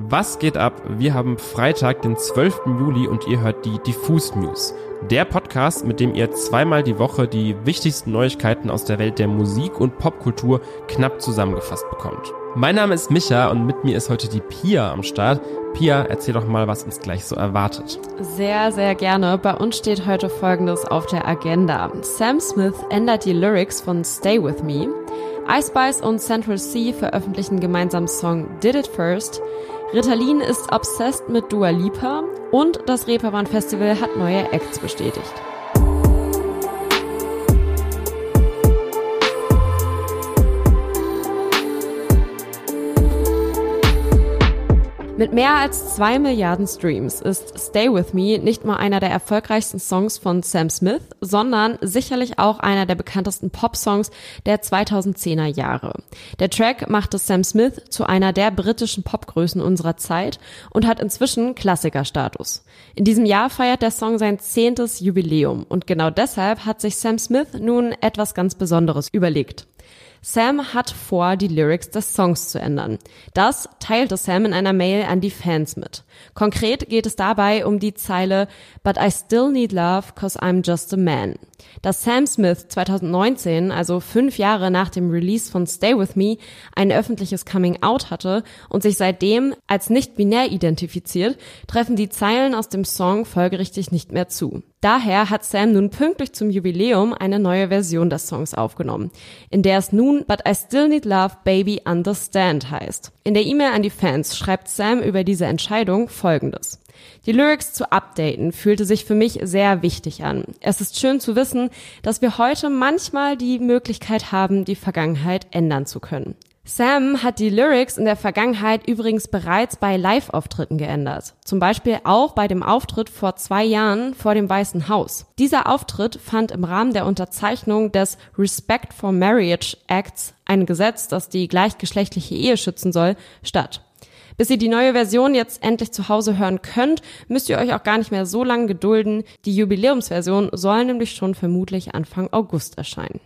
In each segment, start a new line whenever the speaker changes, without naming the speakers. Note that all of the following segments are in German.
Was geht ab? Wir haben Freitag, den 12. Juli und ihr hört die Diffus News. Der Podcast, mit dem ihr zweimal die Woche die wichtigsten Neuigkeiten aus der Welt der Musik und Popkultur knapp zusammengefasst bekommt. Mein Name ist Micha und mit mir ist heute die Pia am Start. Pia, erzähl doch mal, was uns gleich so erwartet.
Sehr, sehr gerne. Bei uns steht heute Folgendes auf der Agenda. Sam Smith ändert die Lyrics von Stay With Me. Ice Spice und Central C veröffentlichen gemeinsam Song Did It First. Ritalin ist obsessed mit Dua Lipa und das Reeperbahn Festival hat neue Acts bestätigt. Mit mehr als 2 Milliarden Streams ist Stay With Me nicht nur einer der erfolgreichsten Songs von Sam Smith, sondern sicherlich auch einer der bekanntesten Pop-Songs der 2010er Jahre. Der Track machte Sam Smith zu einer der britischen Popgrößen unserer Zeit und hat inzwischen Klassikerstatus. In diesem Jahr feiert der Song sein 10. Jubiläum und genau deshalb hat sich Sam Smith nun etwas ganz Besonderes überlegt. Sam hat vor, die Lyrics des Songs zu ändern. Das teilte Sam in einer Mail an die Fans mit. Konkret geht es dabei um die Zeile "But I still need love, 'cause I'm just a man". Dass Sam Smith 2019, also 5 Jahre nach dem Release von Stay With Me, ein öffentliches Coming-out hatte und sich seitdem als nicht-binär identifiziert, treffen die Zeilen aus dem Song folgerichtig nicht mehr zu. Daher hat Sam nun pünktlich zum Jubiläum eine neue Version des Songs aufgenommen, in der es nun "But I still need love, baby, understand" heißt. In der E-Mail an die Fans schreibt Sam über diese Entscheidung Folgendes: Die Lyrics zu updaten fühlte sich für mich sehr wichtig an. Es ist schön zu wissen, dass wir heute manchmal die Möglichkeit haben, die Vergangenheit ändern zu können. Sam hat die Lyrics in der Vergangenheit übrigens bereits bei Live-Auftritten geändert. Zum Beispiel auch bei dem Auftritt vor 2 Jahren vor dem Weißen Haus. Dieser Auftritt fand im Rahmen der Unterzeichnung des Respect for Marriage Acts, ein Gesetz, das die gleichgeschlechtliche Ehe schützen soll, statt. Bis ihr die neue Version jetzt endlich zu Hause hören könnt, müsst ihr euch auch gar nicht mehr so lange gedulden. Die Jubiläumsversion soll nämlich schon vermutlich Anfang August erscheinen.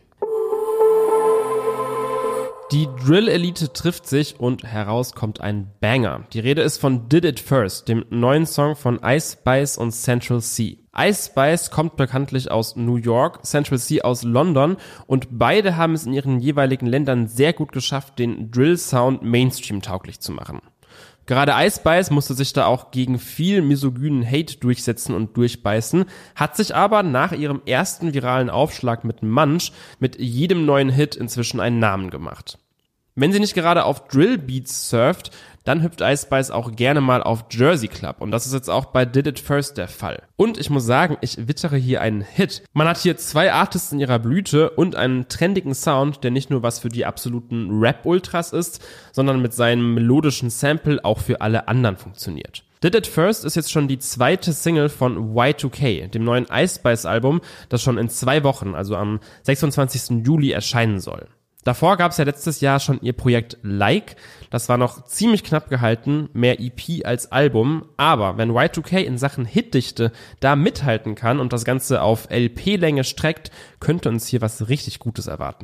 Die Drill-Elite trifft sich und heraus kommt ein Banger. Die Rede ist von Did It First, dem neuen Song von Ice Spice und Central C. Ice Spice kommt bekanntlich aus New York, Central C aus London und beide haben es in ihren jeweiligen Ländern sehr gut geschafft, den Drill-Sound Mainstream-tauglich zu machen. Gerade Ice Spice musste sich da auch gegen viel misogynen Hate durchsetzen und durchbeißen, hat sich aber nach ihrem ersten viralen Aufschlag mit Munch mit jedem neuen Hit inzwischen einen Namen gemacht. Wenn sie nicht gerade auf Drill-Beats surft, dann hüpft Ice Spice auch gerne mal auf Jersey Club und das ist jetzt auch bei Did It First der Fall. Und ich muss sagen, ich wittere hier einen Hit. Man hat hier 2 Artists in ihrer Blüte und einen trendigen Sound, der nicht nur was für die absoluten Rap-Ultras ist, sondern mit seinem melodischen Sample auch für alle anderen funktioniert. Did It First ist jetzt schon die 2. Single von Y2K, dem neuen Ice Spice Album, das schon in 2 Wochen, also am 26. Juli erscheinen soll. Davor gab es ja letztes Jahr schon ihr Projekt Like, das war noch ziemlich knapp gehalten, mehr EP als Album, aber wenn Y2K in Sachen Hitdichte da mithalten kann und das Ganze auf LP-Länge streckt, könnte uns hier was richtig Gutes erwarten.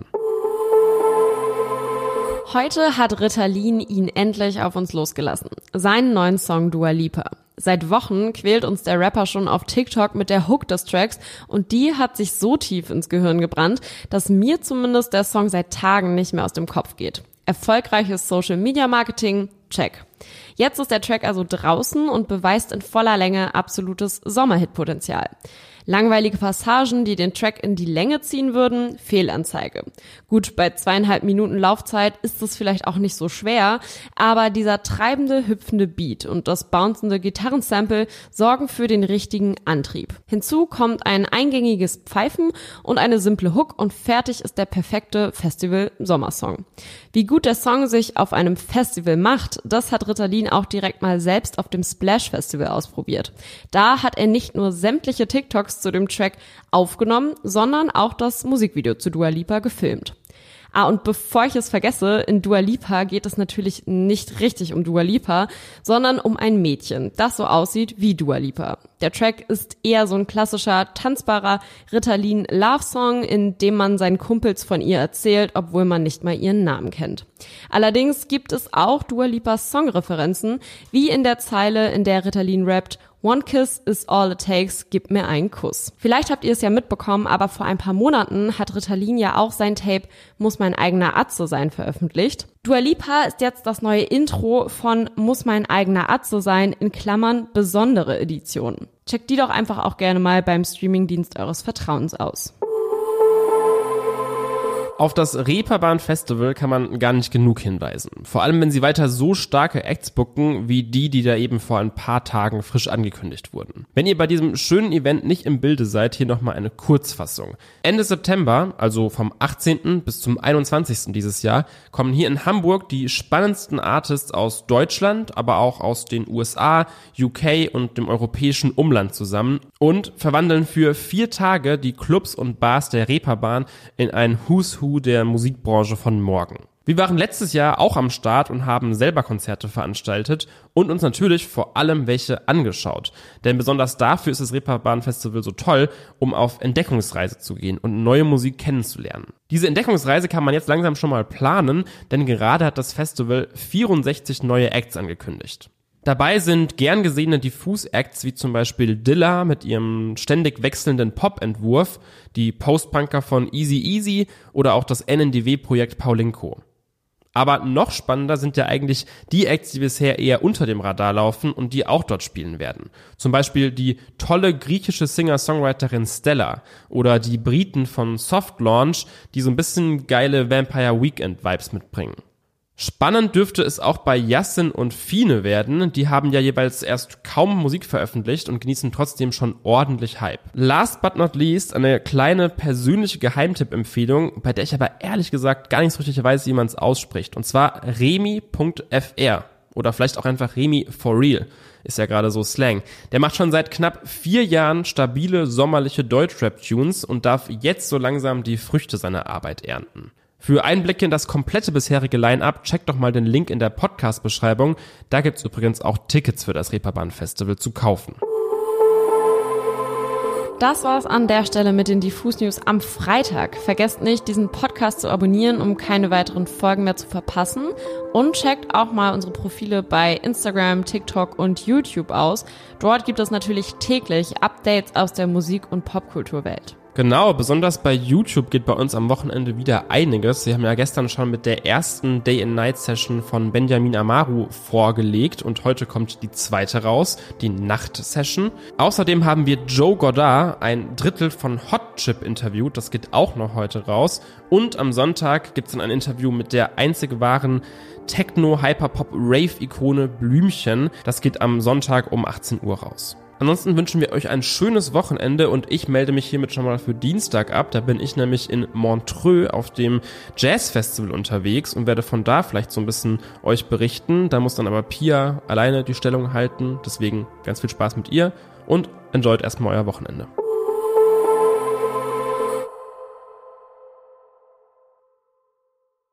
Heute hat Ritalin ihn endlich auf uns losgelassen. Seinen neuen Song Dua Lipa. Seit Wochen quält uns der Rapper schon auf TikTok mit der Hook des Tracks und die hat sich so tief ins Gehirn gebrannt, dass mir zumindest der Song seit Tagen nicht mehr aus dem Kopf geht. Erfolgreiches Social Media Marketing, check. Jetzt ist der Track also draußen und beweist in voller Länge absolutes Sommerhit-Potenzial. Langweilige Passagen, die den Track in die Länge ziehen würden, Fehlanzeige. Gut, bei 2,5 Minuten Laufzeit ist es vielleicht auch nicht so schwer, aber dieser treibende, hüpfende Beat und das bouncende Gitarrensample sorgen für den richtigen Antrieb. Hinzu kommt ein eingängiges Pfeifen und eine simple Hook und fertig ist der perfekte Festival-Sommersong. Wie gut der Song sich auf einem Festival macht, das hat Ritalin auch direkt mal selbst auf dem Splash Festival ausprobiert. Da hat er nicht nur sämtliche TikToks zu dem Track aufgenommen, sondern auch das Musikvideo zu Dua Lipa gefilmt. Und bevor ich es vergesse, in Dua Lipa geht es natürlich nicht richtig um Dua Lipa, sondern um ein Mädchen, das so aussieht wie Dua Lipa. Der Track ist eher so ein klassischer, tanzbarer Ritalin-Love-Song, in dem man seinen Kumpels von ihr erzählt, obwohl man nicht mal ihren Namen kennt. Allerdings gibt es auch Dua Lipas Songreferenzen, wie in der Zeile, in der Ritalin rappt: One kiss is all it takes, gib mir einen Kuss. Vielleicht habt ihr es ja mitbekommen, aber vor ein paar Monaten hat Ritalin ja auch sein Tape Muss mein eigener Atze sein veröffentlicht. Dua Lipa ist jetzt das neue Intro von Muss mein eigener Atze sein, in Klammern besondere Edition. Checkt die doch einfach auch gerne mal beim Streamingdienst eures Vertrauens aus.
Auf das Reeperbahn Festival kann man gar nicht genug hinweisen. Vor allem, wenn sie weiter so starke Acts booken, wie die da eben vor ein paar Tagen frisch angekündigt wurden. Wenn ihr bei diesem schönen Event nicht im Bilde seid, hier nochmal eine Kurzfassung. Ende September, also vom 18. bis zum 21. dieses Jahr, kommen hier in Hamburg die spannendsten Artists aus Deutschland, aber auch aus den USA, UK und dem europäischen Umland zusammen und verwandeln für 4 Tage die Clubs und Bars der Reeperbahn in ein Who's Who der Musikbranche von morgen. Wir waren letztes Jahr auch am Start und haben selber Konzerte veranstaltet und uns natürlich vor allem welche angeschaut. Denn besonders dafür ist das Reeperbahn Festival so toll, um auf Entdeckungsreise zu gehen und neue Musik kennenzulernen. Diese Entdeckungsreise kann man jetzt langsam schon mal planen, denn gerade hat das Festival 64 neue Acts angekündigt. Dabei sind gern gesehene Diffus-Acts wie zum Beispiel Dilla mit ihrem ständig wechselnden Pop-Entwurf, die Post-Punker von Easy Easy oder auch das NNDW-Projekt Paulinko. Aber noch spannender sind ja eigentlich die Acts, die bisher eher unter dem Radar laufen und die auch dort spielen werden. Zum Beispiel die tolle griechische Singer-Songwriterin Stella oder die Briten von Soft Launch, die so ein bisschen geile Vampire Weekend-Vibes mitbringen. Spannend dürfte es auch bei Yassin und Fine werden, die haben ja jeweils erst kaum Musik veröffentlicht und genießen trotzdem schon ordentlich Hype. Last but not least eine kleine persönliche Geheimtipp-Empfehlung, bei der ich aber ehrlich gesagt gar nicht so richtig weiß, wie man es ausspricht, und zwar Remi.fr oder vielleicht auch einfach Remi for real, ist ja gerade so Slang. Der macht schon seit knapp 4 Jahren stabile sommerliche Deutschrap-Tunes und darf jetzt so langsam die Früchte seiner Arbeit ernten. Für Einblicke in das komplette bisherige Line-Up checkt doch mal den Link in der Podcast-Beschreibung. Da gibt's übrigens auch Tickets für das Reeperbahn Festival zu kaufen.
Das war's an der Stelle mit den Diffus News am Freitag. Vergesst nicht, diesen Podcast zu abonnieren, um keine weiteren Folgen mehr zu verpassen. Und checkt auch mal unsere Profile bei Instagram, TikTok und YouTube aus. Dort gibt es natürlich täglich Updates aus der Musik- und Popkulturwelt.
Genau, besonders bei YouTube geht bei uns am Wochenende wieder einiges. Wir haben ja gestern schon mit der ersten Day-and-Night-Session von Benjamin Amaru vorgelegt und heute kommt die zweite raus, die Nacht-Session. Außerdem haben wir Joe Goddard, ein Drittel von Hot Chip, interviewt, das geht auch noch heute raus. Und am Sonntag gibt's dann ein Interview mit der einzig wahren Techno-Hyperpop-Rave-Ikone Blümchen. Das geht am Sonntag um 18 Uhr raus. Ansonsten wünschen wir euch ein schönes Wochenende und ich melde mich hiermit schon mal für Dienstag ab. Da bin ich nämlich in Montreux auf dem Jazz-Festival unterwegs und werde von da vielleicht so ein bisschen euch berichten. Da muss dann aber Pia alleine die Stellung halten. Deswegen ganz viel Spaß mit ihr und enjoyt erstmal euer Wochenende.